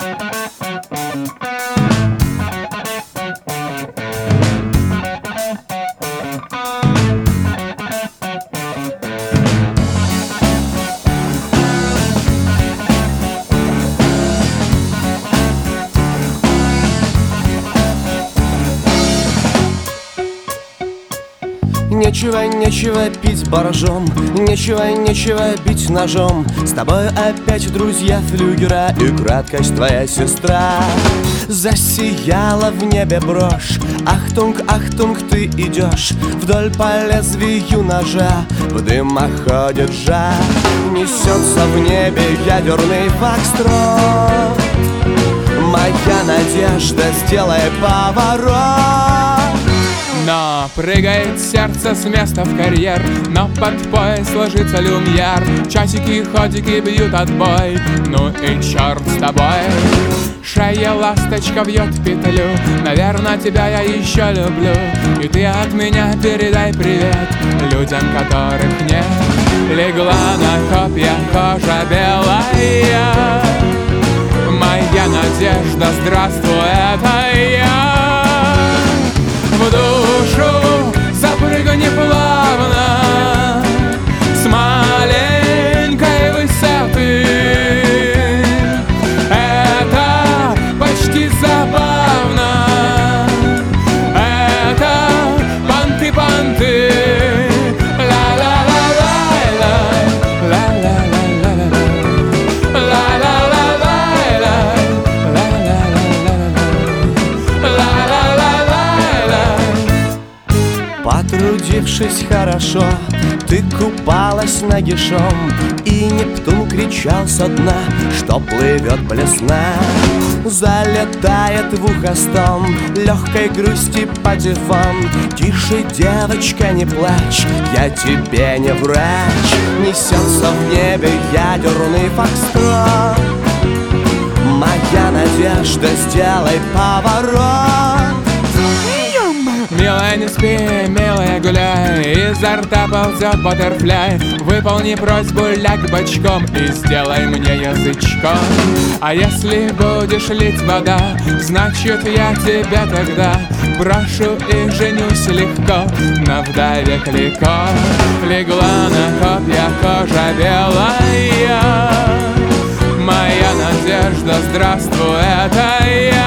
Нечего пить боржом, нечего бить ножом. С тобой опять друзья флюгера и краткость твоя сестра. Засияла в небе брошь, ахтунг, ахтунг, ты идешь вдоль по лезвию ножа. В дымах ходит жар, несется в небе ядерный фокстрот. Моя надежда, сделай поворот. Но прыгает сердце с места в карьер, но под пояс ложится люмьер. Часики, ходики бьют отбой, ну и черт с тобой. Шея ласточка вьет петлю, наверное, тебя я еще люблю. И ты от меня передай привет людям, которых нет. Легла на копья кожа белая, моя надежда, здравствуй, это я. В душу запрыгни плавно с маленькой высоты. Это почти забавно, это понты-понты. Потрудившись хорошо, ты купалась нагишом, и Нептун кричал со дна, что плывет блесна. Залетает в ухо стон легкой грусти патефон. Тише, девочка, не плачь, я тебе не врач. Несется в небе ядерный фокстрот. Моя надежда, сделай поворот. Милая, не спи, милая, гуляй, изо рта ползет баттерфляй. Выполни просьбу, ляг бочком и сделай мне язычком. А если будешь лить вода, значит я тебя тогда брошу и женюсь легко на вдове Клико. Легла на копья кожа белая, моя надежда, здравствуй, это я.